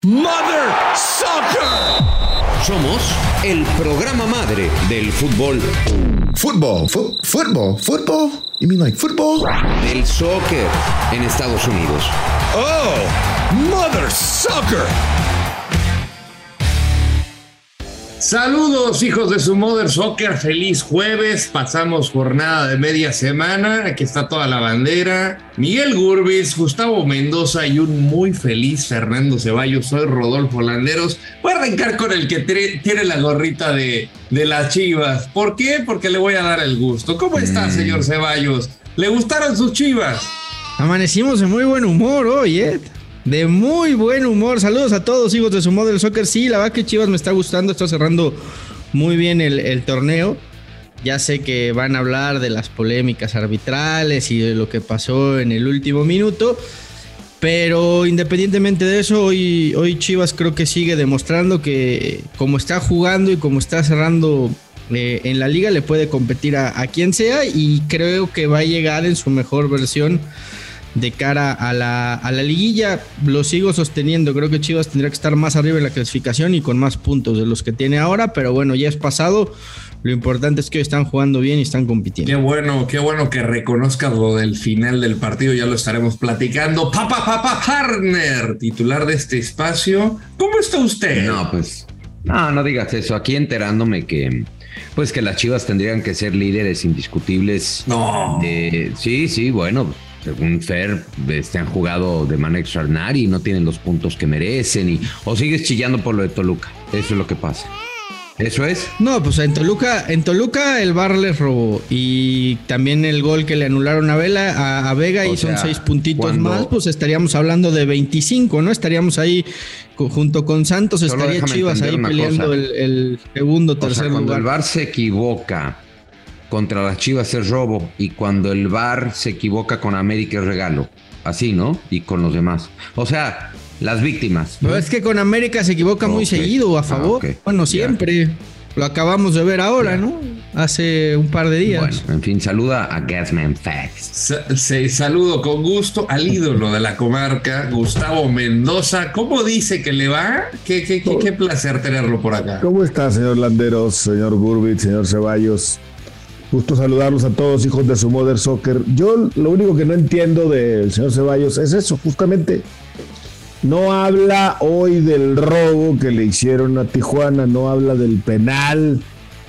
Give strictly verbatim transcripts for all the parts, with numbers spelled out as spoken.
Mother Soccer. Somos el programa madre del fútbol. Fútbol, fu- fútbol, fútbol. You mean like football? Del soccer en Estados Unidos. Oh, Mother Soccer. Saludos, hijos de su Mother Soccer, feliz jueves, pasamos jornada de media semana, aquí está toda la bandera, Miguel Gurbitz, Gustavo Mendoza y un muy feliz Fernando Ceballos. Soy Rodolfo Landeros. Voy a arrancar con el que tre- tiene la gorrita de, de las Chivas. ¿Por qué? Porque le voy a dar el gusto. ¿Cómo está, mm. señor Ceballos? ¿Le gustaron sus Chivas? Amanecimos de muy buen humor hoy, ¿eh? De muy buen humor. Saludos a todos, hijos de su Mother Soccer. Sí, la verdad que Chivas me está gustando. Está cerrando muy bien el, el torneo. Ya sé que van a hablar de las polémicas arbitrales y de lo que pasó en el último minuto. Pero independientemente de eso, hoy, hoy Chivas creo que sigue demostrando que como está jugando y como está cerrando eh, en la liga, le puede competir a, a quien sea. Y creo que va a llegar en su mejor versión de cara a la, a la liguilla. Lo sigo sosteniendo, creo que Chivas tendría que estar más arriba en la clasificación y con más puntos de los que tiene ahora, pero bueno, ya es pasado. Lo importante es que hoy están jugando bien y están compitiendo. Qué bueno, qué bueno que reconozcas lo del final del partido, ya lo estaremos platicando. Papa Papa Harner, titular de este espacio. ¿Cómo está usted? No, pues, no, no digas eso. Aquí enterándome que pues que las Chivas tendrían que ser líderes indiscutibles. No. Eh, sí, sí, bueno, según Fer, este, han jugado de manera extraordinaria y no tienen los puntos que merecen. Y, o sigues chillando por lo de Toluca. Eso es lo que pasa. ¿Eso es? No, pues en Toluca, en Toluca el V A R les robó. Y también el gol que le anularon a Vela, a, a Vega, o y sea, son seis puntitos cuando... más, pues estaríamos hablando de veinticinco, ¿no? Estaríamos ahí junto con Santos, solo estaría Chivas ahí peleando el, el segundo, tercer o sea, cuando lugar. El V A R se equivoca contra las Chivas es robo, y cuando el V A R se equivoca con América es regalo. Así, ¿no? Y con los demás. O sea, las víctimas. ¿No? Pero es que con América se equivoca okay. muy seguido a favor. Ah, okay. Bueno, siempre. Yeah. Lo acabamos de ver ahora, yeah. ¿no? Hace un par de días. Bueno, en fin, saluda a Gasman Facts. Sa- se saludo con gusto al ídolo de la comarca, Gustavo Mendoza. ¿Cómo dice que le va? Qué, qué, qué, qué placer tenerlo por acá. ¿Cómo está, señor Landeros, señor Gurbitz, señor Ceballos? Gusto saludarlos a todos, hijos de su Mother Soccer. Yo lo único que no entiendo del señor Ceballos es eso, justamente. No habla hoy del robo que le hicieron a Tijuana, no habla del penal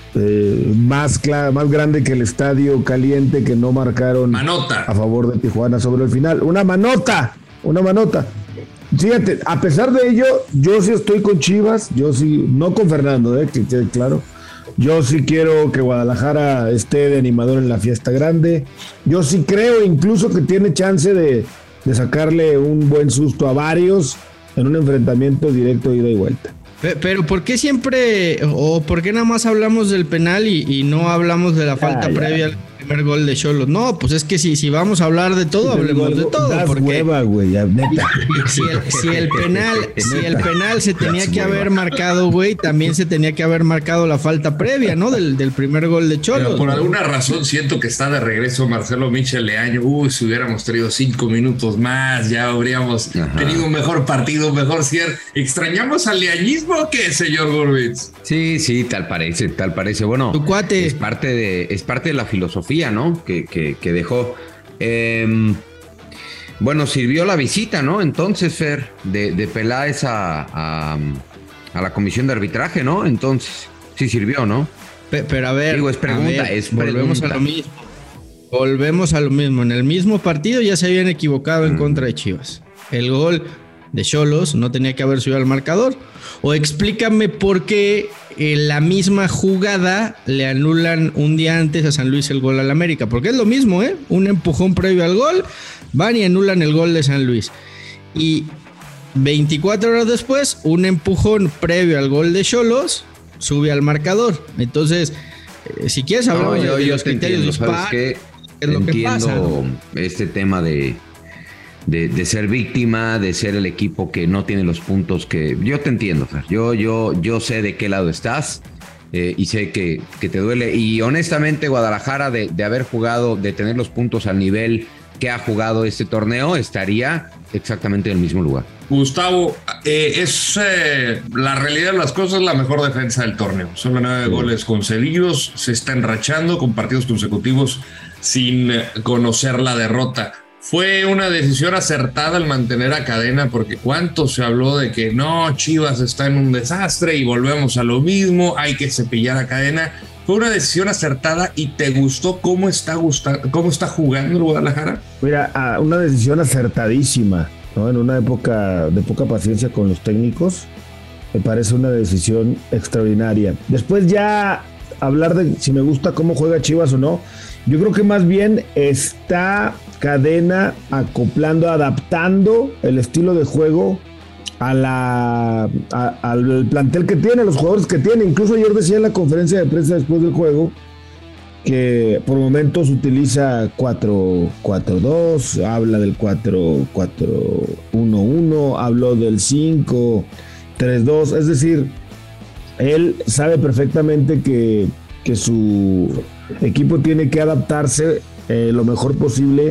eh, más, clara, más grande que el estadio caliente que no marcaron manota a favor de Tijuana sobre el final. Una manota, una manota. Fíjate, a pesar de ello, yo sí estoy con Chivas, yo sí, no con Fernando, eh, que quede claro. Yo sí quiero que Guadalajara esté de animador en la fiesta grande. Yo sí creo incluso que tiene chance de, de sacarle un buen susto a varios en un enfrentamiento directo ida y vuelta. Pero ¿por qué siempre, o por qué nada más hablamos del penal y, y no hablamos de la falta ah, previa al primer gol de Xolos? No, pues es que si, si vamos a hablar de todo, hablemos de todo. Porque hueva, güey, ya, neta. Si el, si el penal, si el penal se tenía que haber marcado, güey, también se tenía que haber marcado la falta previa, ¿no? Del, del primer gol de Xolos. Pero por alguna razón siento que está de regreso Marcelo Michel Leaño. Uy, si hubiéramos tenido cinco minutos más, ya habríamos Ajá. tenido un mejor partido, un mejor cierre. ¿Extrañamos al leañismo o qué, señor Gurbitz? Sí, sí, tal parece, tal parece. Bueno, tu cuate. Es parte de, es parte de la filosofía, ¿no? Que, que, que dejó. Eh, bueno, sirvió la visita, ¿no? Entonces, Fer, de, de Peláez a, a, a la comisión de arbitraje, ¿no? Entonces, sí sirvió, ¿no? Pero, pero a ver, Digo, es pregunta, ver, es volvemos pregunta. a lo mismo. Volvemos a lo mismo. En el mismo partido ya se habían equivocado en mm. contra de Chivas. El gol de Xolos no tenía que haber subido al marcador. O explícame por qué en la misma jugada le anulan un día antes a San Luis el gol al América. Porque es lo mismo, ¿eh? Un empujón previo al gol, van y anulan el gol de San Luis. Y veinticuatro horas después, un empujón previo al gol de Xolos sube al marcador. Entonces, eh, si quieres hablar no, yo, de yo los criterios de disparo, es lo que pasa. Este tema de De, de ser víctima, de ser el equipo que no tiene los puntos que... Yo te entiendo, Fer. Yo, yo, yo sé de qué lado estás eh, y sé que, que te duele. Y honestamente, Guadalajara, de, de haber jugado, de tener los puntos al nivel que ha jugado este torneo, estaría exactamente en el mismo lugar. Gustavo, eh, es eh, la realidad de las cosas, la mejor defensa del torneo. Solo nueve sí. goles concedidos, se está enrachando con partidos consecutivos sin conocer la derrota. ¿Fue una decisión acertada el mantener a Cadena? Porque cuánto se habló de que no, Chivas está en un desastre y volvemos a lo mismo, hay que cepillar a Cadena. ¿Fue una decisión acertada y te gustó cómo está, gustando, cómo está jugando el Guadalajara? Mira, una decisión acertadísima, ¿no? En una época de poca paciencia con los técnicos, me parece una decisión extraordinaria. Después ya hablar de si me gusta cómo juega Chivas o no, yo creo que más bien está Cadena acoplando, adaptando el estilo de juego a la, a, al plantel que tiene, los jugadores que tiene. Incluso ayer decía en la conferencia de prensa después del juego que por momentos utiliza cuatro cuatro dos, habla del cuatro cuatro uno uno, habló del cinco tres dos, es decir, él sabe perfectamente que, que su equipo tiene que adaptarse eh, lo mejor posible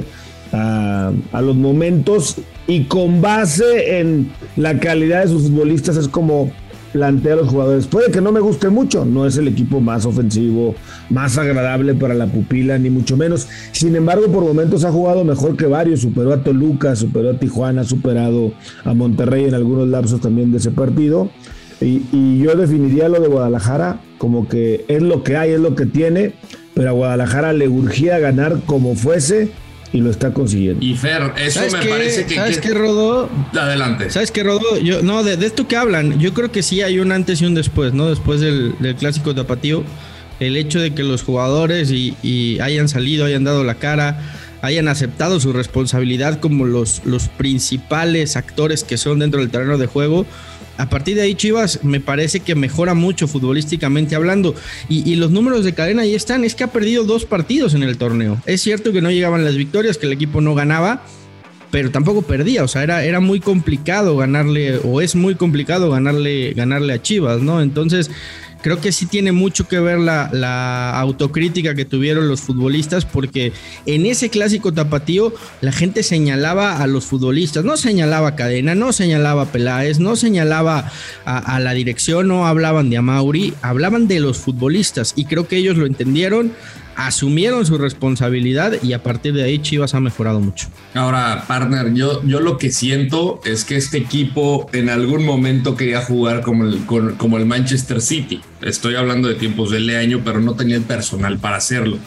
a, a los momentos, y con base en la calidad de sus futbolistas es como plantea a los jugadores. Puede que no me guste mucho, no es el equipo más ofensivo, más agradable para la pupila, ni mucho menos. Sin embargo, por momentos ha jugado mejor que varios, superó a Toluca, superó a Tijuana, ha superado a Monterrey en algunos lapsos también de ese partido. Y, y yo definiría lo de Guadalajara como que es lo que hay, es lo que tiene, pero a Guadalajara le urgía ganar como fuese y lo está consiguiendo. Y Fer, eso me qué? parece que... ¿Sabes que... qué, Rodó? Adelante. ¿Sabes qué, Rodó? Yo, no, de, de esto que hablan, yo creo que sí hay un antes y un después, ¿no? Después del, del clásico tapatío, el hecho de que los jugadores y, y hayan salido, hayan dado la cara, hayan aceptado su responsabilidad como los, los principales actores que son dentro del terreno de juego. A partir de ahí Chivas me parece que mejora mucho futbolísticamente hablando, y, y los números de Cadena ahí están. Es que ha perdido dos partidos en el torneo. Es cierto que no llegaban las victorias, que el equipo no ganaba, pero tampoco perdía. O sea, era, era muy complicado ganarle, o es muy complicado ganarle, ganarle a Chivas, ¿no? Entonces creo que sí tiene mucho que ver la, la autocrítica que tuvieron los futbolistas, porque en ese clásico tapatío la gente señalaba a los futbolistas, no señalaba a Cadena, no señalaba a Peláez, no señalaba a, a la dirección, no hablaban de Amauri, hablaban de los futbolistas, y creo que ellos lo entendieron, asumieron su responsabilidad, y a partir de ahí Chivas ha mejorado mucho. Ahora, partner, yo, yo lo que siento es que este equipo en algún momento quería jugar como el, como el Manchester City. Estoy hablando de tiempos de Leaño, pero no tenía el personal para hacerlo.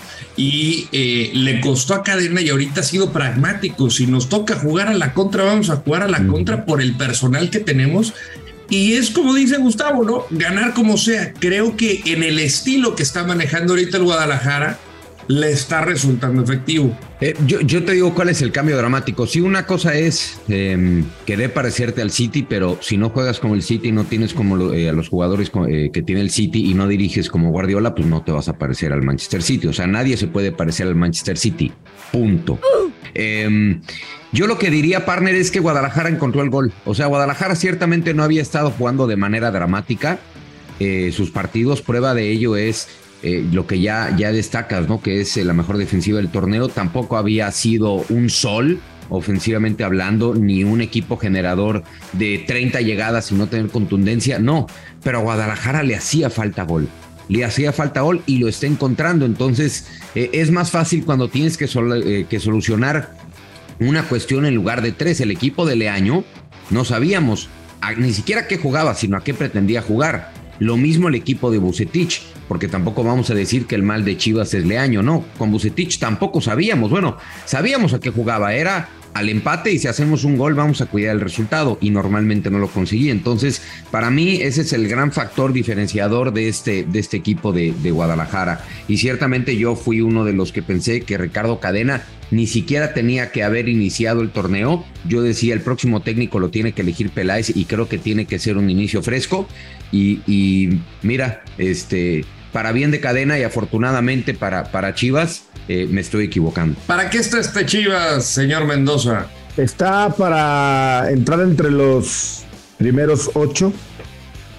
Y eh, le costó a Cadena, y ahorita ha sido pragmático. Si nos toca jugar a la contra, vamos a jugar a la contra por el personal que tenemos. Y es como dice Gustavo, ¿no? Ganar como sea. Creo que en el estilo que está manejando ahorita el Guadalajara le está resultando efectivo. Eh, yo, yo te digo cuál es el cambio dramático. Si una cosa es eh, querer parecerte al City, pero si no juegas como el City, no tienes como lo, eh, a los jugadores eh, que tiene el City y no diriges como Guardiola, pues no te vas a parecer al Manchester City. O sea, nadie se puede parecer al Manchester City. Punto. Uh. Eh, yo lo que diría, partner, es que Guadalajara encontró el gol. O sea, Guadalajara ciertamente no había estado jugando de manera dramática eh, sus partidos. Prueba de ello es Eh, lo que ya, ya destacas, ¿no? Que es eh, la mejor defensiva del torneo. Tampoco había sido un sol, ofensivamente hablando, ni un equipo generador de treinta llegadas y no tener contundencia. No, pero a Guadalajara le hacía falta gol. Le hacía falta gol y lo está encontrando. Entonces, eh, es más fácil cuando tienes que, sol- eh, que solucionar una cuestión en lugar de tres. El equipo de Leaño no sabíamos a, ni siquiera a qué jugaba, sino a qué pretendía jugar. Lo mismo el equipo de Vucetich, porque tampoco vamos a decir que el mal de Chivas es Leaño, no. Con Vucetich tampoco sabíamos, bueno, sabíamos a qué jugaba, era al empate, y si hacemos un gol vamos a cuidar el resultado, y normalmente no lo conseguí. Entonces, para mí ese es el gran factor diferenciador de este, de este equipo de, de Guadalajara, y ciertamente yo fui uno de los que pensé que Ricardo Cadena ni siquiera tenía que haber iniciado el torneo. Yo decía, el próximo técnico lo tiene que elegir Peláez, y creo que tiene que ser un inicio fresco, y, y mira, este, para bien de Cadena y afortunadamente para, para Chivas, eh, me estoy equivocando. ¿Para qué está este Chivas, señor Mendoza? Está para entrar entre los primeros ocho,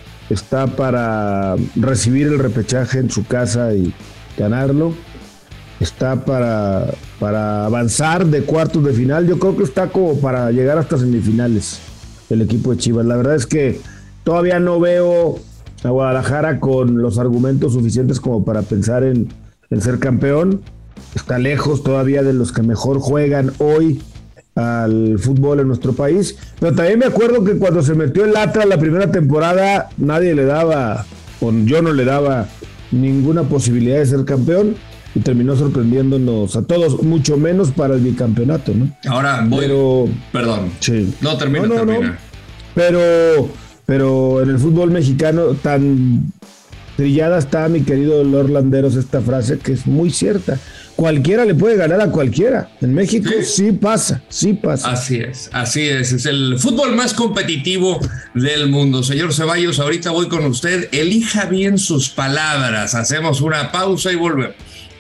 está para recibir el repechaje en su casa y ganarlo, está para, para avanzar de cuartos de final. Yo creo que está como para llegar hasta semifinales el equipo de Chivas. La verdad es que todavía no veo a Guadalajara con los argumentos suficientes como para pensar en, en ser campeón. Está lejos todavía de los que mejor juegan hoy al fútbol en nuestro país, pero también me acuerdo que cuando se metió el Atlas la primera temporada nadie le daba, o yo no le daba ninguna posibilidad de ser campeón y terminó sorprendiéndonos a todos, mucho menos para el bicampeonato, ¿no? Ahora voy, pero, perdón, sí. no termina, no, no, termina. No. Pero, pero en el fútbol mexicano tan trillada está, mi querido Lord Landeros, esta frase que es muy cierta. Cualquiera le puede ganar a cualquiera. En México sí, sí pasa, sí pasa. Así es, así es. Es el fútbol más competitivo del mundo. Señor Ceballos, ahorita voy con usted. Elija bien sus palabras. Hacemos una pausa y volvemos.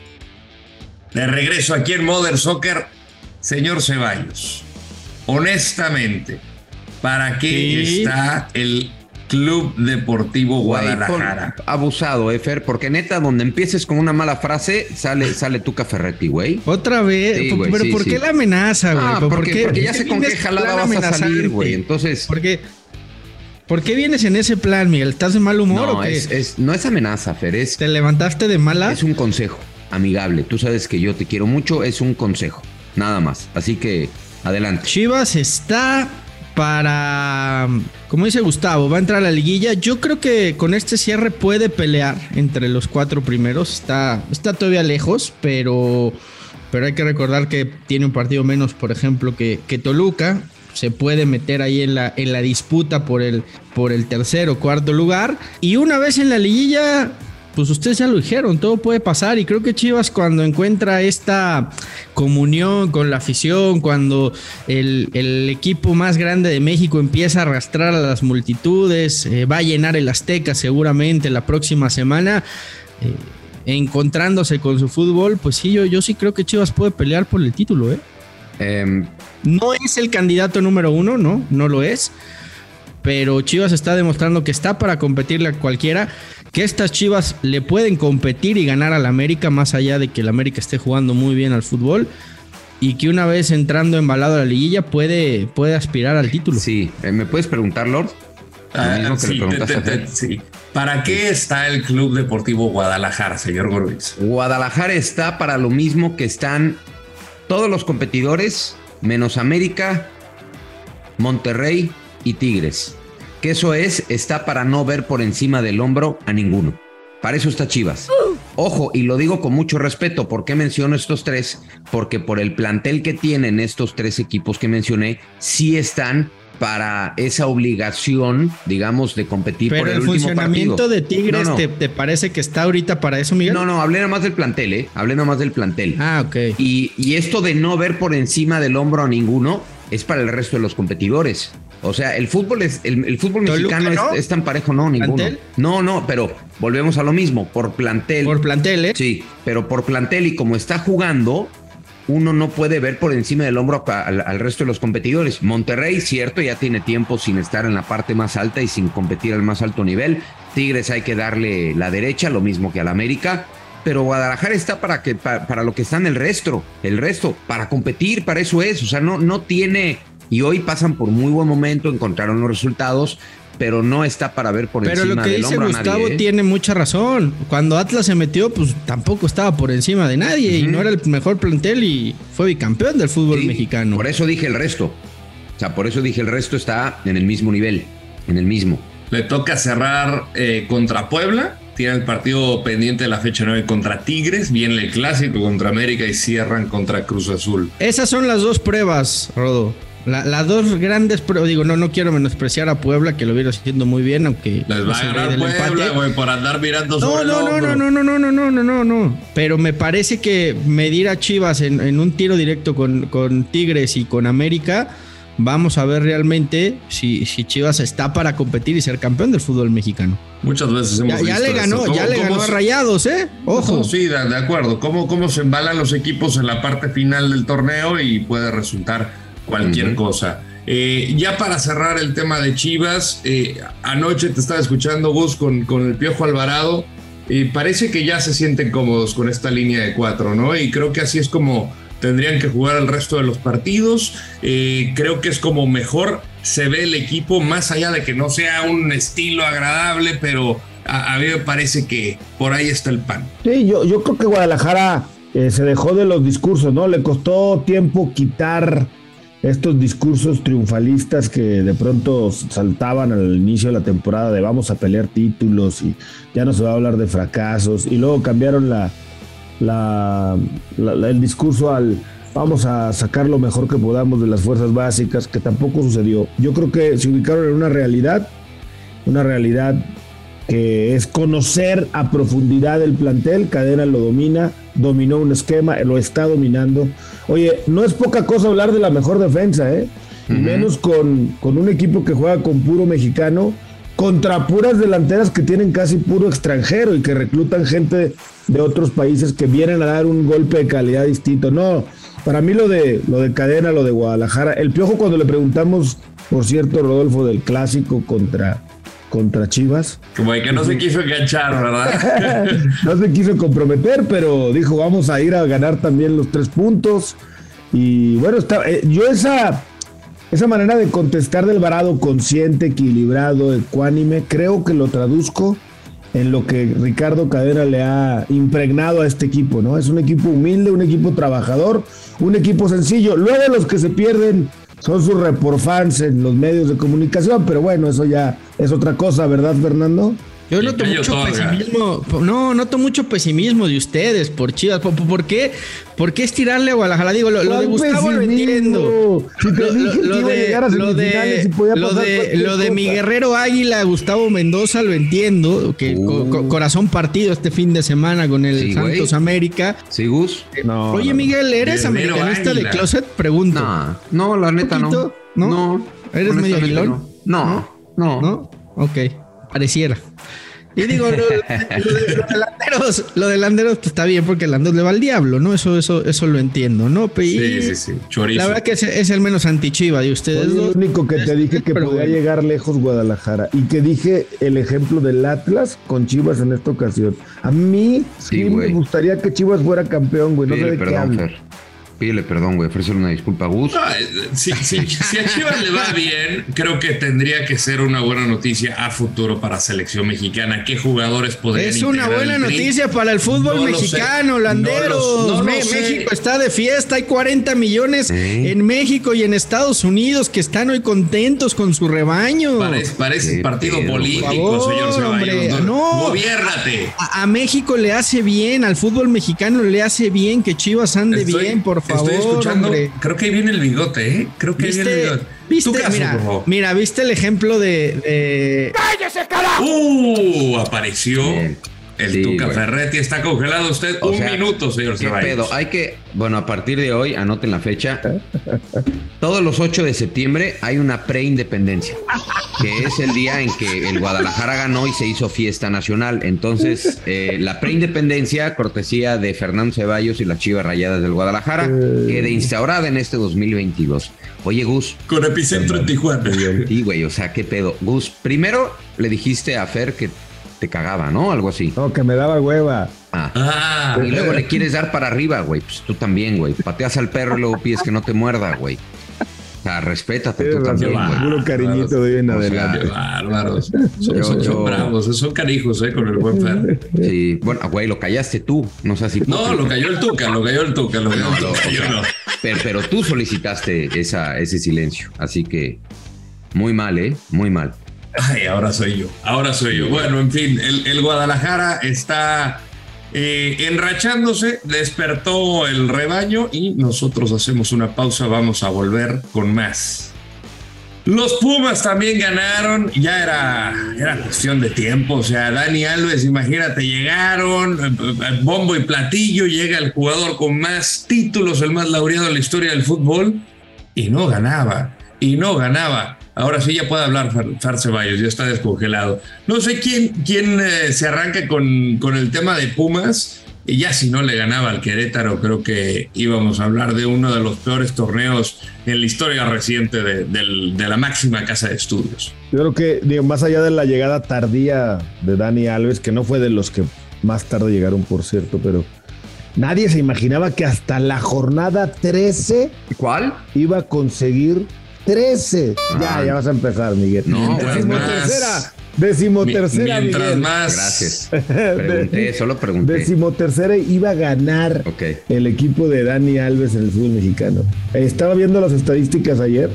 De regreso aquí en Modern Soccer. Señor Ceballos, honestamente, ¿para qué sí. está el Club Deportivo Guadalajara? Güey, abusado, eh, Fer, porque neta, donde empieces con una mala frase, sale, sale Tuca Ferretti, güey. Otra vez, sí, güey, pero sí, ¿por sí. qué la amenaza, güey? Ah, ¿Por porque, qué? porque ya sé con qué jalada vas a salir, güey. Entonces. ¿Por qué? ¿Por qué vienes en ese plan, Miguel? ¿Estás de mal humor no, o qué? Es, es, no es amenaza, Fer. Es, ¿Te levantaste de mala? Es un consejo amigable. Tú sabes que yo te quiero mucho. Es un consejo, nada más. Así que, adelante. Chivas está para, como dice Gustavo, va a entrar a la liguilla. Yo creo que con este cierre puede pelear entre los cuatro primeros. Está, está todavía lejos, pero, pero hay que recordar que tiene un partido menos, por ejemplo, que, que Toluca. Se puede meter ahí en la, en la disputa por el, por el tercer o cuarto lugar. Y una vez en la liguilla, pues ustedes ya lo dijeron, todo puede pasar. Y creo que Chivas, cuando encuentra esta comunión con la afición, cuando el, el equipo más grande de México empieza a arrastrar a las multitudes, eh, va a llenar el Azteca seguramente la próxima semana, eh, encontrándose con su fútbol, pues sí, yo, yo sí creo que Chivas puede pelear por el título, ¿eh? Eh, No es el candidato número uno, no, no lo es. Pero Chivas está demostrando que está para competirle a cualquiera. Que estas Chivas le pueden competir y ganar al América, más allá de que el América esté jugando muy bien al fútbol. Y que una vez entrando embalado a la liguilla puede, puede aspirar al título. Sí, ¿me puedes preguntar, Lord? Ah, Lo mismo que sí, le preguntaste te, te, a Fer. te, sí. ¿Para qué está el Club Deportivo Guadalajara, señor Gorbitz? Guadalajara está para lo mismo que están todos los competidores, menos América, Monterrey y Tigres. Que eso es, está para no ver por encima del hombro a ninguno. Para eso está Chivas. Ojo, y lo digo con mucho respeto. ¿Por qué menciono estos tres? Porque por el plantel que tienen estos tres equipos que mencioné, sí están para esa obligación, digamos, de competir Pero por el, el último funcionamiento partido. de Tigres, no, no. ¿te, ¿te parece que está ahorita para eso, Miguel? No, no, hablé nada más del plantel, ¿eh? Hablé nada más del plantel. Ah, ok. Y, y esto de no ver por encima del hombro a ninguno es para el resto de los competidores. O sea, el fútbol es el, el fútbol Toluca, mexicano ¿no? es, es tan parejo, no, ninguno. ¿Plantel? No, no, pero volvemos a lo mismo, por plantel. Por plantel, ¿eh? Sí, pero por plantel y como está jugando, uno no puede ver por encima del hombro al, al resto de los competidores. Monterrey, cierto, ya tiene tiempo sin estar en la parte más alta y sin competir al más alto nivel. Tigres hay que darle la derecha, lo mismo que al América. Pero Guadalajara está para, que, para, para lo que están el resto, el resto, para competir, para eso es. O sea, no, no tiene... Y hoy pasan por muy buen momento, encontraron los resultados, pero no está para ver por pero encima del hombro a nadie. Pero lo que dice Gustavo ¿eh? tiene mucha razón. Cuando Atlas se metió, pues tampoco estaba por encima de nadie, uh-huh. y no era el mejor plantel y fue bicampeón del fútbol sí, mexicano. Por eso dije el resto. O sea, por eso dije el resto está en el mismo nivel, en el mismo. Le toca cerrar eh, contra Puebla. Tiene el partido pendiente de la fecha nueve contra Tigres. Viene el clásico contra América y cierran contra Cruz Azul. Esas son las dos pruebas, Rodo. La, las dos grandes pruebas. Digo, no, no quiero menospreciar a Puebla, que lo viene haciendo muy bien, aunque les va a ganar Puebla, güey, por andar mirando no, sobre no, el hombro. No, no, no, no, no, no, no, no. Pero me parece que medir a Chivas en, en un tiro directo con, con Tigres y con América, vamos a ver realmente si, si Chivas está para competir y ser campeón del fútbol mexicano. Muchas veces hemos ya, visto ya le ganó, esto. ya le ganó a Rayados, ¿eh? Ojo. No, sí, de, de acuerdo. ¿Cómo, cómo se embalan los equipos en la parte final del torneo y puede resultar cualquier uh-huh. cosa. Eh, ya para cerrar el tema de Chivas, eh, anoche te estaba escuchando, Gus, con, con el Piojo Alvarado. y parece que ya se sienten cómodos con esta línea de cuatro, ¿no? Y creo que así es como tendrían que jugar el resto de los partidos. Eh, creo que es como mejor se ve el equipo, más allá de que no sea un estilo agradable, pero a, a mí me parece que por ahí está el pan. Sí, yo, yo creo que Guadalajara eh, se dejó de los discursos, ¿no? Le costó tiempo quitar estos discursos triunfalistas que de pronto saltaban al inicio de la temporada de vamos a pelear títulos y ya no se va a hablar de fracasos, y luego cambiaron la, la, la, la el discurso al vamos a sacar lo mejor que podamos de las fuerzas básicas, que tampoco sucedió. Yo creo que se ubicaron en una realidad, una realidad que es conocer a profundidad el plantel. Cadena lo domina, dominó un esquema, lo está dominando. Oye, no es poca cosa hablar de la mejor defensa, ¿eh? Uh-huh. Y menos con, con un equipo que juega con puro mexicano, contra puras delanteras que tienen casi puro extranjero y que reclutan gente de otros países que vienen a dar un golpe de calidad distinto. No, para mí lo de, lo de Cadena, lo de Guadalajara, el Piojo cuando le preguntamos, por cierto, Rodolfo, del clásico contra... contra Chivas. Como de que no se quiso enganchar, ¿verdad? No se quiso comprometer, pero dijo, vamos a ir a ganar también los tres puntos. Y bueno, está, eh, yo esa, esa manera de contestar del Alvarado, consciente, equilibrado, ecuánime, creo que lo traduzco en lo que Ricardo Cadena le ha impregnado a este equipo, ¿no? Es un equipo humilde, un equipo trabajador, un equipo sencillo. Luego los que se pierden son sus reporfans en los medios de comunicación, pero bueno, eso ya es otra cosa, ¿verdad, Fernando? Yo noto mucho pesimismo, no, noto mucho pesimismo de ustedes por Chivas. ¿Por, por qué? ¿Por qué estirarle a Guadalajara? Digo, lo, lo de Gustavo lo entiendo. Si te dije lo, lo, que iba a llegar a semifinales y podía lo pasar de, lo de cosa. Mi Guerrero Águila, Gustavo Mendoza, lo entiendo. Que uh. co, corazón partido este fin de semana con el sí, Santos güey. América. Sí, Gus. No, Oye, Miguel, ¿eres Guerrero americanista Águila. de closet? Pregunto. No, no, la neta no. ¿No? No. ¿Eres medio aguilón? No, no. ¿No? ¿No? Ok, pareciera. Y digo, lo, lo, de, lo de Landeros, lo de Landeros pues está bien porque Landeros le va al diablo, ¿no? Eso, eso, eso lo entiendo, ¿no? Y sí, sí, sí. Chorizo. La verdad que es, es el menos antichiva de ustedes. Oye, dos. lo único que te dije que Pero podía bueno. llegar lejos Guadalajara y que dije el ejemplo del Atlas con Chivas en esta ocasión. A mí sí, Sí, me güey. gustaría que Chivas fuera campeón, güey. No sé Pídele de qué perdón, hablo. Fer. Pídele perdón, güey. Ofrécele una disculpa a Gus. No, si, si, si a Chivas le va bien, creo que tendría que ser una buena noticia a futuro para selección mexicana. ¿Qué jugadores podrían Es una integrar buena el tri? noticia para el fútbol No lo mexicano, sé. Landeros. No lo- no lo Me- sé. México está de fiesta, hay cuarenta millones ¿Eh? en México y en Estados Unidos que están hoy contentos con su rebaño. Parece, parece Qué partido pedo. político, Por favor, señor Ceballos. hombre, No, no. Gobiérnate. A, a México le hace bien, al fútbol mexicano le hace bien que Chivas ande Estoy- bien, por favor. Estoy escuchando, hombre. creo que ahí viene el bigote, ¿eh? Creo que ahí viene el ¿Viste? bigote. ¿Viste? Tu caso, Mira, por favor. mira, ¿viste el ejemplo de, de- Uh, apareció Bien. el Sí, Tuca güey. Ferretti. Está congelado usted O un sea, minuto, señor ¿Qué Ceballos. pedo? Hay que, bueno, a partir de hoy, anoten la fecha. Todos los ocho de septiembre hay una preindependencia, que es el día en que el Guadalajara ganó y se hizo fiesta nacional. Entonces, eh, la preindependencia, cortesía de Fernando Ceballos y las Chivas Rayadas del Guadalajara, queda instaurada en este dos mil veintidós. Oye, Gus. Con epicentro en Tijuana. Sí, güey, o sea, ¿qué pedo? Gus, primero le dijiste a Fer que te cagaba, ¿no? Algo así. No, que me daba hueva. Ah. Ah, Y luego le quieres dar para arriba, güey. Pues tú también, güey. Pateas al perro y luego pides que no te muerda, güey. O sea, respétate tú Tienes también, razón, güey. puro cariñito de hoy en O sea, adelante. qué bárbaros. Son, Yo- son- son yo- bravos, son canijos, ¿eh? Con el buen Fer. Sí, bueno, güey, lo callaste tú. No sé si. No, lo cayó el Tuca, lo cayó el Tuca, lo cayó, No, lo no, cayó, o sea, no. Pero, pero tú solicitaste esa, ese silencio. Así que muy mal, ¿eh? Muy mal. Ay, ahora soy yo, ahora soy yo. Bueno, en fin, el, el Guadalajara está eh, enrachándose, despertó el rebaño y nosotros hacemos una pausa, vamos a volver con más. Los Pumas también ganaron, ya era, era cuestión de tiempo, o sea, Dani Alves, imagínate, llegaron, eh, bombo y platillo, llega el jugador con más títulos, el más laureado en la historia del fútbol, y no ganaba, y no ganaba. Ahora sí ya puede hablar Fer, Fer Ceballos, ya está descongelado. No sé quién, quién eh, se arranca con, con el tema de Pumas, y ya si no le ganaba al Querétaro, creo que íbamos a hablar de uno de los peores torneos en la historia reciente de, del- de la máxima casa de estudios. Yo creo que, digo, más allá de la llegada tardía de Dani Alves, que no fue de los que más tarde llegaron, por cierto, pero nadie se imaginaba que hasta la jornada trece ¿Cuál? iba a conseguir trece. Ah, ya, ya vas a empezar, Miguel. No, decimotercera. Decimotercera, Mientras Miguel. más. Gracias. Pregunté, solo pregunté. Decimotercera iba a ganar okay. el equipo de Dani Alves en el fútbol mexicano. Estaba viendo las estadísticas ayer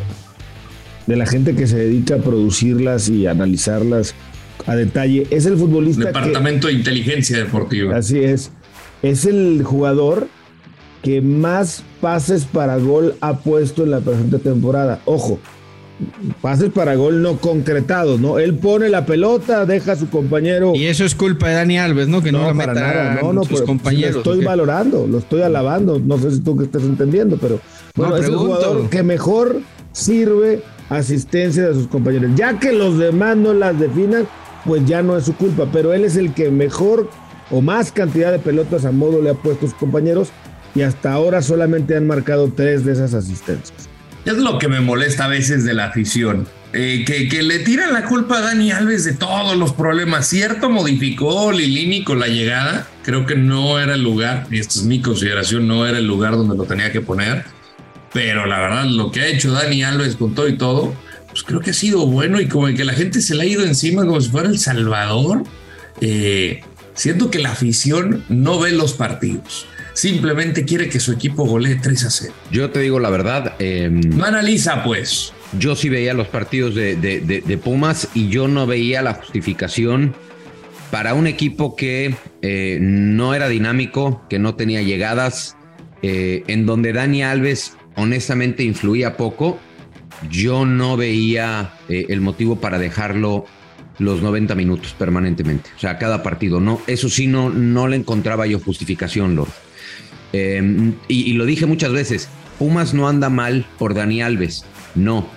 de la gente que se dedica a producirlas y analizarlas a detalle. Es el futbolista Departamento que, de Inteligencia Deportiva. Así es. Es el jugador que más pases para gol ha puesto en la presente temporada. Ojo, pases para gol no concretados, ¿no? Él pone la pelota, deja a su compañero. Y eso es culpa de Dani Alves, ¿no? Que no, no la para nada, no, no, sus pero compañeros. Lo estoy ¿okay? valorando, lo estoy alabando. No sé si tú que estés entendiendo, pero bueno, no, es el jugador que mejor sirve asistencia de sus compañeros. Ya que los demás no las definan, pues ya no es su culpa, pero él es el que mejor o más cantidad de pelotas a modo le ha puesto a sus compañeros y hasta ahora solamente han marcado tres de esas asistencias. Es lo que me molesta a veces de la afición, eh, que, que le tiran la culpa a Dani Alves de todos los problemas. Cierto, modificó Lilini con la llegada, creo que no era el lugar, y esta es mi consideración, no era el lugar donde lo tenía que poner, pero la verdad lo que ha hecho Dani Alves con todo y todo, pues creo que ha sido bueno y como que la gente se le ha ido encima como si fuera El Salvador. Eh, siento que la afición no ve los partidos. Simplemente quiere que su equipo golee tres a cero. Yo te digo la verdad. Eh, no analiza, pues. Yo sí veía los partidos de, de, de, de Pumas y yo no veía la justificación para un equipo que eh, no era dinámico, que no tenía llegadas, eh, en donde Dani Alves honestamente influía poco. Yo no veía eh, el motivo para dejarlo los noventa minutos permanentemente. O sea, cada partido. No, eso sí, no, no le encontraba yo justificación, Lord. Eh, y, y lo dije muchas veces, Pumas no anda mal por Dani Alves, no,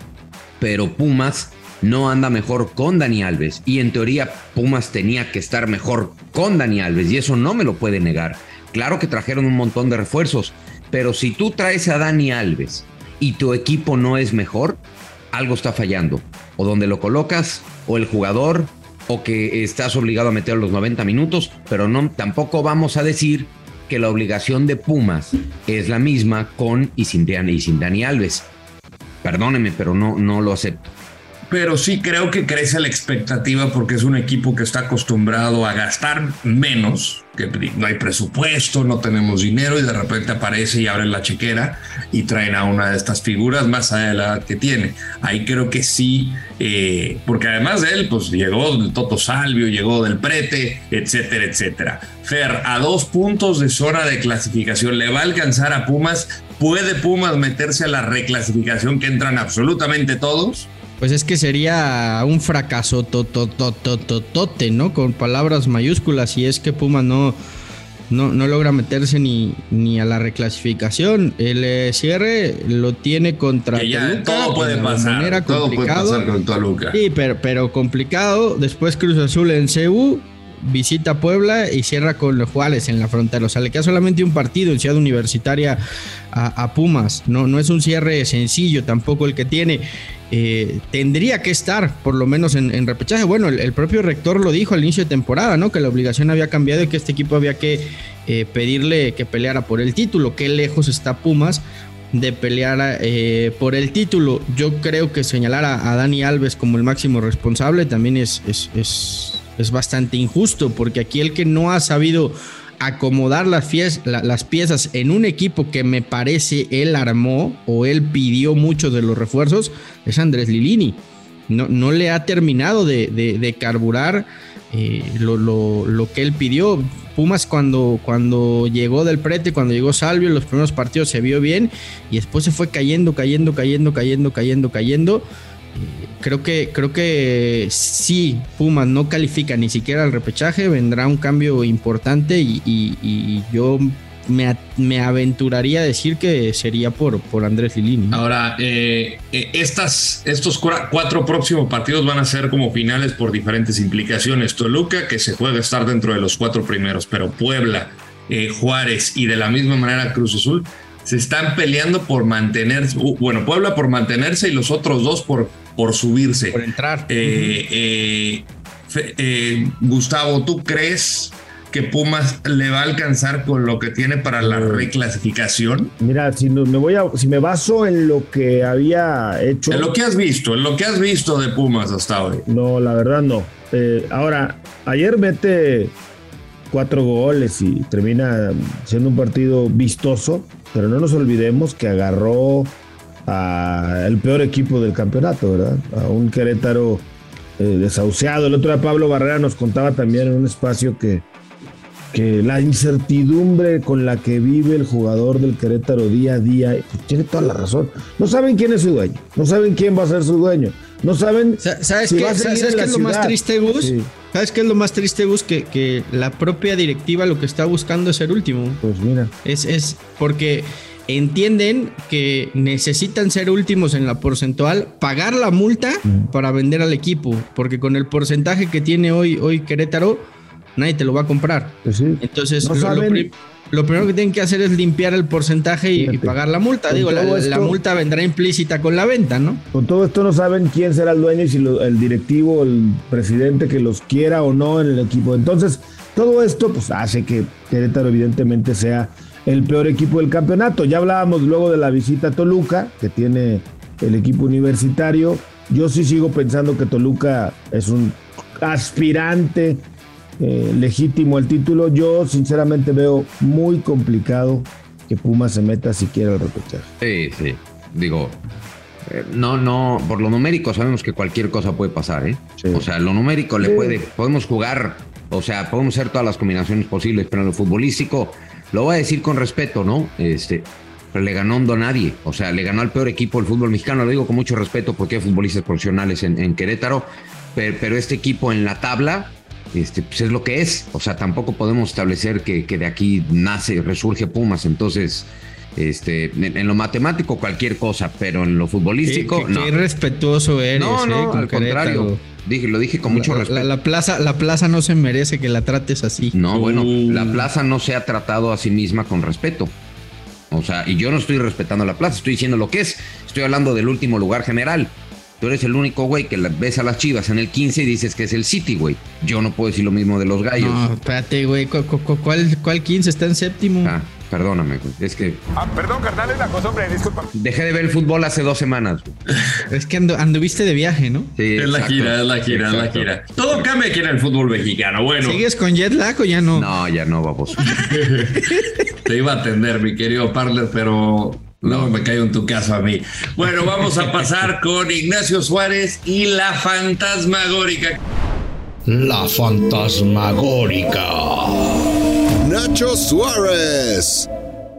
pero Pumas no anda mejor con Dani Alves y en teoría Pumas tenía que estar mejor con Dani Alves y eso no me lo puede negar. Claro que trajeron un montón de refuerzos, pero si tú traes a Dani Alves y tu equipo no es mejor, algo está fallando, o donde lo colocas, o el jugador, o que estás obligado a meter los noventa minutos, pero no, tampoco vamos a decir que la obligación de Pumas es la misma con y sin, y sin Dani Alves. Perdóneme, pero no, no lo acepto. Pero sí creo que crece la expectativa porque es un equipo que está acostumbrado a gastar menos, que no hay presupuesto, no tenemos dinero y de repente aparece y abre la chequera y traen a una de estas figuras más allá de la edad que tiene. Ahí creo que sí, eh, porque además de él, pues llegó del Toto Salvio, llegó del Prete, etcétera, etcétera. Fer, a dos puntos de zona de clasificación, ¿le va a alcanzar a Pumas? ¿Puede Pumas meterse a la reclasificación que entran absolutamente todos? Pues es que sería un fracaso tototototote, ¿no? Con palabras mayúsculas, y es que Pumas no, no, no logra meterse ni, ni a la reclasificación. El eh, cierre lo tiene contra que ya Toluca. Todo puede pasar, todo puede pasar con Toluca. Sí, pero, pero complicado. Después Cruz Azul en C U, visita Puebla y cierra con los Juárez en la frontera. O sea, le queda solamente un partido en Ciudad Universitaria a, a Pumas. No, no es un cierre sencillo tampoco el que tiene. Eh, tendría que estar por lo menos en, en repechaje. Bueno, el, el propio rector lo dijo al inicio de temporada, ¿no? Que la obligación había cambiado y que este equipo había que eh, pedirle que peleara por el título. Qué lejos está Pumas de pelear eh, por el título. Yo creo que señalar a, a Dani Alves como el máximo responsable también es, es, es, es bastante injusto, porque aquí el que no ha sabido acomodar las, fies, la, las piezas en un equipo que me parece él armó o él pidió muchos de los refuerzos es Andrés Lilini. No, no le ha terminado de, de, de carburar eh, lo, lo, lo que él pidió. Pumas cuando, cuando llegó del Prete, cuando llegó Salvio, en los primeros partidos se vio bien y después se fue cayendo, cayendo, cayendo, cayendo, cayendo, cayendo. Creo que, creo que si Pumas no califica ni siquiera al repechaje, vendrá un cambio importante y, y, y yo me, me aventuraría a decir que sería por, por Andrés Lilini. Ahora, eh, estas, estos cuatro próximos partidos van a ser como finales por diferentes implicaciones. Toluca, que se juega estar dentro de los cuatro primeros, pero Puebla, eh, Juárez y de la misma manera Cruz Azul se están peleando por mantenerse. Uh, bueno, Puebla por mantenerse y los otros dos por, por subirse. Por entrar. Eh, eh, eh, Gustavo, ¿tú crees que Pumas le va a alcanzar con lo que tiene para la reclasificación? Mira, si no, me voy a, si me baso en lo que había hecho. En lo que has visto, en lo que has visto de Pumas hasta hoy. No, la verdad no. Eh, ahora, ayer mete cuatro goles y termina siendo un partido vistoso, pero no nos olvidemos que agarró al peor equipo del campeonato, ¿verdad? A un Querétaro eh, desahuciado. El otro día Pablo Barrera nos contaba también en un espacio que, que la incertidumbre con la que vive el jugador del Querétaro día a día, pues tiene toda la razón. No saben quién es su dueño, no saben quién va a ser su dueño, no saben. ¿Sabes si qué, va a ¿sabes seguir qué en es la lo más ciudad. triste, Gus? Sí. ¿Sabes qué es lo más triste, Gus? Que, que la propia directiva lo que está buscando es ser último. Pues mira. Es, es porque entienden que necesitan ser últimos en la porcentual, pagar la multa mm. para vender al equipo, porque con el porcentaje que tiene hoy, hoy Querétaro, nadie te lo va a comprar. Pues sí. Entonces, no lo, saben... lo, pri- lo primero que tienen que hacer es limpiar el porcentaje y, y pagar la multa. Digo, la, esto, la multa vendrá implícita con la venta, ¿no? Con todo esto no saben quién será el dueño y si lo, el directivo, el presidente que los quiera o no en el equipo. Entonces, todo esto pues hace que Querétaro evidentemente sea el peor equipo del campeonato. Ya hablábamos luego de la visita a Toluca, que tiene el equipo universitario. Yo sí sigo pensando que Toluca es un aspirante eh, legítimo al título. Yo sinceramente veo muy complicado que Pumas se meta siquiera al repechaje. Sí, sí. Digo, eh, no, no, por lo numérico sabemos que cualquier cosa puede pasar, ¿eh? Sí. O sea, lo numérico le sí. puede, podemos jugar, o sea, podemos hacer todas las combinaciones posibles, pero en lo futbolístico, lo voy a decir con respeto, ¿no? Este, pero le ganó a nadie, o sea, le ganó al peor equipo del fútbol mexicano, lo digo con mucho respeto porque hay futbolistas profesionales en, en Querétaro, pero, pero este equipo en la tabla, este, pues es lo que es, o sea, tampoco podemos establecer que, que de aquí nace, resurge Pumas, entonces... Este, en, en lo matemático cualquier cosa, pero en lo futbolístico qué, qué, no. Qué respetuoso eres. No, no, eh, al contrario. Dije, lo dije con mucho la, respeto. La, la, plaza, la plaza no se merece que la trates así. No, bueno, uh. la plaza no se ha tratado a sí misma con respeto. O sea, y yo no estoy respetando la plaza, estoy diciendo lo que es. Estoy hablando del último lugar general. Tú eres el único güey que ves a las Chivas en el quince y dices que es el City, güey. Yo no puedo decir lo mismo de los Gallos. No, espérate, güey. ¿Cuál, cuál, cuál quince está en séptimo? Ah, perdóname, güey. Es que... Ah, perdón, carnal, es la costumbre, disculpa. Dejé de ver el fútbol hace dos semanas, güey. Es que andu, anduviste de viaje, ¿no? Sí, es exacto. la gira, es la gira, exacto. es la gira. Todo cambia aquí en el fútbol mexicano, bueno. ¿Sigues con jet lag o ya no? No, ya no, baboso. Te iba a atender, mi querido Parler, pero... No, me caigo en tu caso a mí. Bueno, vamos a pasar con Ignacio Suárez y la fantasmagórica. La fantasmagórica. Nacho Suárez.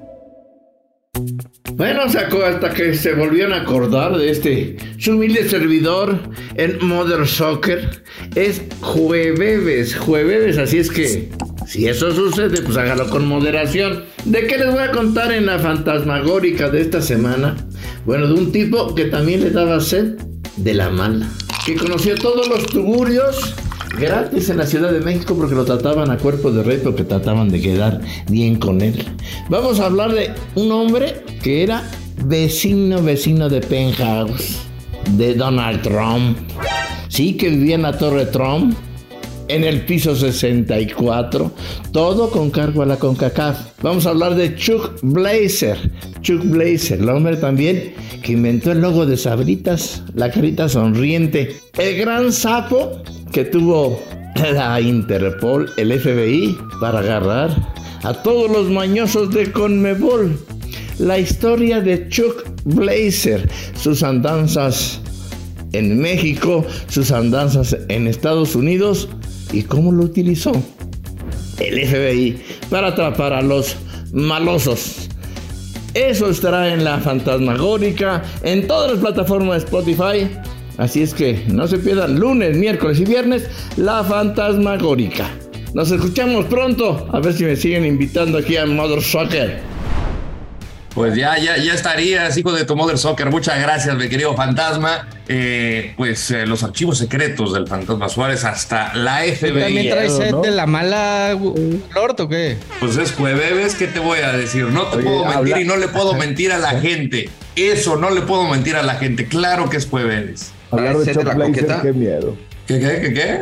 Bueno, sacó hasta que se volvieron a acordar de este su humilde servidor en Mother Soccer. Es jueves, jueves, así es que si eso sucede, pues hágalo con moderación. ¿De qué les voy a contar en la fantasmagórica de esta semana? Bueno, de un tipo que también le daba sed de la mala, que conoció todos los tugurios gratis en la Ciudad de México porque lo trataban a cuerpo de rey, porque trataban de quedar bien con él. Vamos a hablar de un hombre que era vecino, vecino de Penthouse, de Donald Trump. Sí, que vivía en la Torre Trump, en el piso sesenta y cuatro, todo con cargo a la CONCACAF. Vamos a hablar de Chuck Blazer. Chuck Blazer, el hombre también que inventó el logo de Sabritas, la carita sonriente. El gran sapo que tuvo la Interpol, el F B I, para agarrar a todos los mañosos de CONMEBOL. La historia de Chuck Blazer, sus andanzas en México, sus andanzas en Estados Unidos y cómo lo utilizó el F B I para atrapar a los malosos. Eso estará en la fantasmagórica, en todas las plataformas de Spotify. Así es que no se pierdan lunes, miércoles y viernes la fantasmagórica. Nos escuchamos pronto, a ver si me siguen invitando aquí a Mother Soccer. Pues ya, ya, ya estarías, hijo de tu Mother Soccer. Muchas gracias, mi querido Fantasma. Eh, pues eh, los archivos secretos del Fantasma Suárez hasta la F B I. ¿También traes sed ¿no? de la mala, Lord, o qué? Pues es jueves, ¿qué te voy a decir? No te Oye, puedo mentir habla... y no le puedo mentir a la gente. Eso, no le puedo mentir a la gente. Claro que es jueves. Hablar de Chuck Blazer, qué miedo. ¿Qué, qué, qué, qué?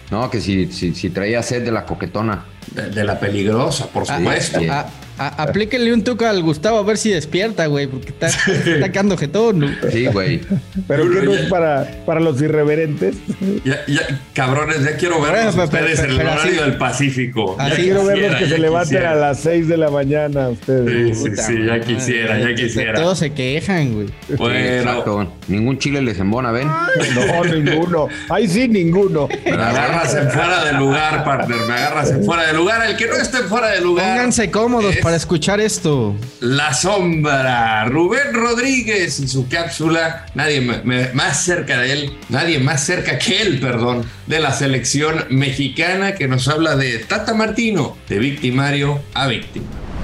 No, que si, si, si traía sed de la coquetona. De, de la peligrosa, por supuesto. Ah, ah, ah, aplíquenle un tuco al Gustavo a ver si despierta, güey, porque está, está quedando jetón, ¿no? Sí, güey. Pero que no es para, para los irreverentes. Ya, ya, cabrones, ya quiero verlos Pero, ustedes pero, en el pero horario así- del Pacífico. así Ya Quiero quisiera, verlos que ya se levanten quisiera. a las seis de la mañana ustedes. Sí, sí, sí, ya quisiera, ya quisiera. Todos se quejan, güey. Bueno, Exacto. Ningún chile les embona, ¿ven? No, ninguno. Ahí sí, ninguno. me agarras en fuera de lugar, partner. Me agarras en fuera de lugar. El que no esté en fuera de lugar. Pónganse cómodos es para escuchar esto. La sombra. Rubén Rodríguez y su cápsula. Nadie me- me- más cerca de él. Nadie más cerca que él, perdón. De la selección mexicana que nos habla de Tata Martino. De victimario a víctima.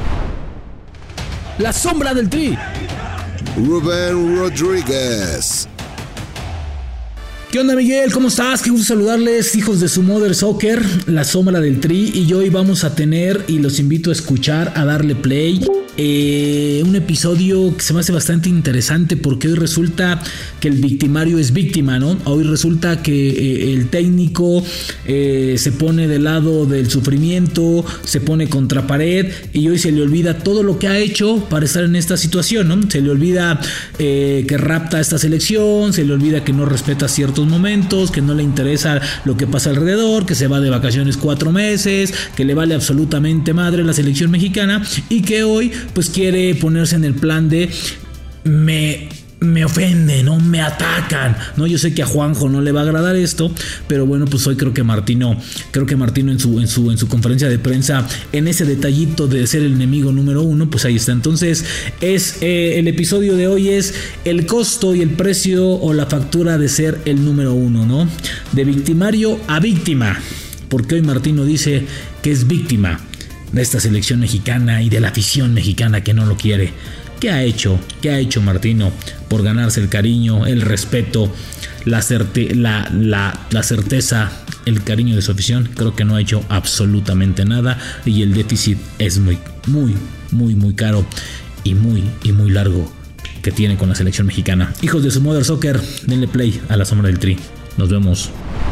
La sombra del Tri. Rubén Rodríguez. ¿Qué onda, Miguel? ¿Cómo estás? Qué gusto saludarles, hijos de su Mother Soccer, la sombra del Tri. Y hoy vamos a tener, y los invito a escuchar, a darle play, eh, un episodio que se me hace bastante interesante porque hoy resulta que el victimario es víctima, ¿no? Hoy resulta que eh, el técnico eh, se pone del lado del sufrimiento, se pone contra pared y hoy se le olvida todo lo que ha hecho para estar en esta situación, ¿no? Se le olvida eh, que rapta a esta selección, se le olvida que no respeta ciertos momentos, que no le interesa lo que pasa alrededor, que se va de vacaciones cuatro meses, que le vale absolutamente madre la selección mexicana y que hoy pues quiere ponerse en el plan de me... me ofenden, ¿no? Me atacan, ¿no? Yo sé que a Juanjo no le va a agradar esto, pero bueno, pues hoy creo que Martino, creo que Martino en su, en su, en su conferencia de prensa, en ese detallito de ser el enemigo número uno, pues ahí está. Entonces, es eh, el episodio de hoy es el costo y el precio o la factura de ser el número uno, ¿no? De victimario a víctima, porque hoy Martino dice que es víctima de esta selección mexicana y de la afición mexicana que no lo quiere. ¿Qué ha hecho? ¿Qué ha hecho Martino por ganarse el cariño, el respeto, la, certe- la, la, la certeza, el cariño de su afición? Creo que no ha hecho absolutamente nada y el déficit es muy, muy, muy, muy caro y muy, y muy largo que tiene con la selección mexicana. Hijos de su Mother Soccer, denle play a la sombra del Tri. Nos vemos.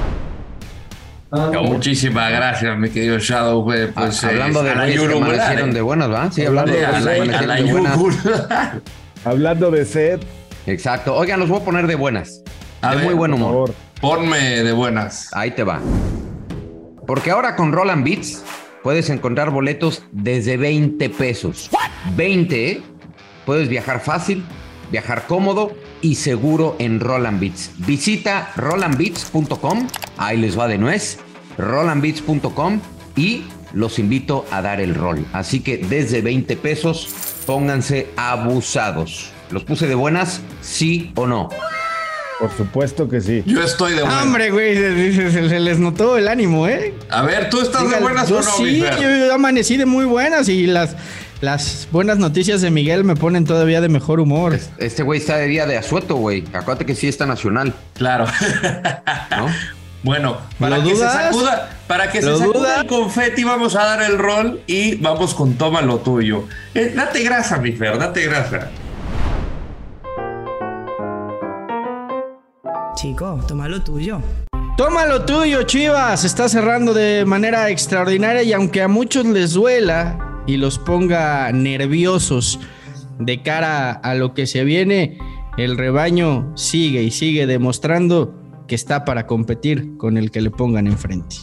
No, muchísimas gracias, mi querido Shadow. Pues, Ah, hablando eh, de a la güeyes que yugular, amanecieron eh. de buenas, ¿va? Sí, hablando de A güeyes que la, a amanecieron la de buenas. yugular. Hablando de sed, Exacto. Oigan, los voy a poner de buenas. A De ver, muy buen por humor. favor. Ponme de buenas. Ahí te va. Porque ahora con Roland Beats puedes encontrar boletos desde veinte pesos. veinte, ¿eh? Puedes viajar fácil, viajar cómodo y seguro en Roland Beats. Visita roland beats punto com. Ahí les va de nuez. roland beats punto com y los invito a dar el rol. Así que desde veinte pesos, pónganse abusados. ¿Los puse de buenas? ¿Sí o no? por supuesto que sí. Yo estoy de buenas. Ah, hombre, güey, se, se- se- se les notó el ánimo, ¿eh? A ver, ¿tú estás de Dígale, buenas yo o no, sí, mi Fer? yo, yo amanecí de muy buenas y las, las buenas noticias de Miguel me ponen todavía de mejor humor. Este güey está de día de asueto, güey. Acuérdate que sí está nacional, Claro. ¿no? Bueno, para ¿Lo que dudas? se sacuda, para que se ¿Lo sacuda dudas? el confeti, vamos a dar el rol y vamos con toma lo tuyo. Eh, date grasa, mi Fer, date grasa. Chico, toma lo tuyo. Toma lo tuyo, Chivas. Está cerrando de manera extraordinaria y aunque a muchos les duela y los ponga nerviosos de cara a lo que se viene, el rebaño sigue y sigue demostrando que está para competir con el que le pongan enfrente.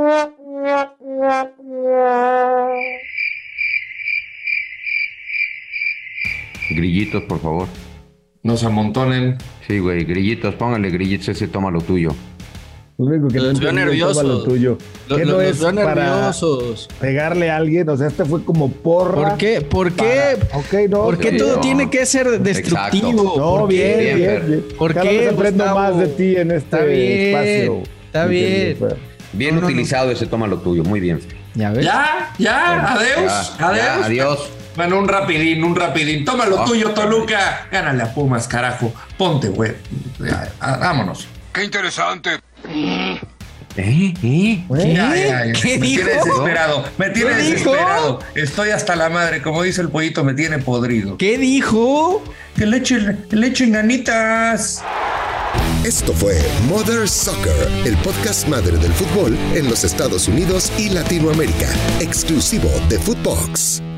Grillitos, por favor. No se amontonen. Sí, güey, grillitos, póngale grillitos, ese toma lo tuyo. Lo único que Los no veo entendí es nerviosos. toma lo tuyo. Lo- ¿Qué lo- no los es veo para nerviosos. pegarle a alguien? O sea, este fue como porra. ¿Por qué? ¿Por qué? Para- ok, no. ¿Por qué sí, todo no. tiene que ser destructivo? Exacto. No, ¿Por bien, qué? Bien, bien, Fer. bien. ¿Por Cada qué, vez aprendo Gustavo? más de ti en este Está bien, espacio. está mi bien. querido Fer. Bien No, no, utilizado ese toma lo tuyo, muy bien. ¿Ya ves? Ya, ya, adiós, Ya, adiós. ya, adiós. Bueno, un rapidín, un rapidín. Toma lo Ah. tuyo, Toluca. Gánale a Pumas, carajo. Ponte, güey. Ya, ah, vámonos. ¡Qué interesante! ¿Eh? ¿Eh? Ya, ya, ya. ¿Qué me dijo? tiene desesperado. Me tiene ¿Qué dijo? desesperado. Estoy hasta la madre. Como dice el pollito, me tiene podrido. ¿Qué dijo? Que le echen, le echen ganitas. Esto fue Mother Soccer, el podcast madre del fútbol en los Estados Unidos y Latinoamérica, exclusivo de Footbox.